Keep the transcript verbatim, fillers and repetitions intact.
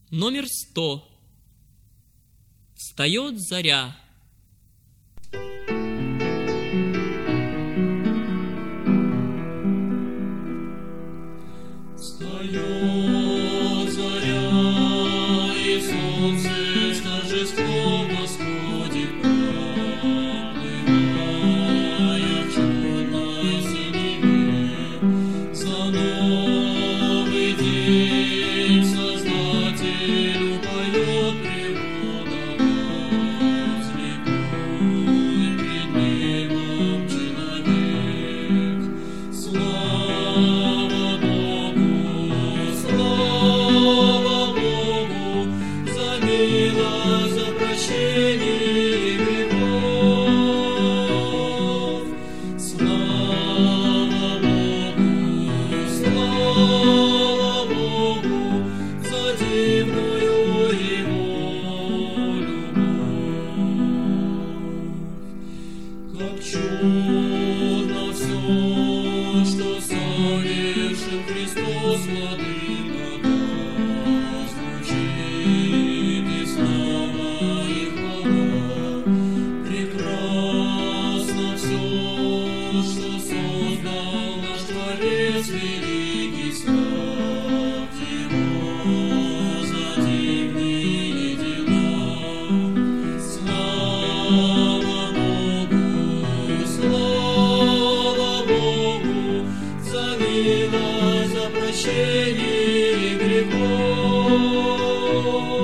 Номер сто. Встает заря. Встает заря, и солнце с торжеством восходит, проплывая в черной синеве. За новый день Создателю поет природа, возликуй пред небом человек. Слава Богу, слава Богу, за милость, за прощение грехов. Слава Богу, слава Богу, за дивную Его любовь. Как чудно все, что совершил Христос, Владыка, да звучит и слава, и хвала. Прекрасно все, что создал наш Творец великий, славь Его за дивные дела. Слава Богу, слава Богу, за милость, за прощение грехов.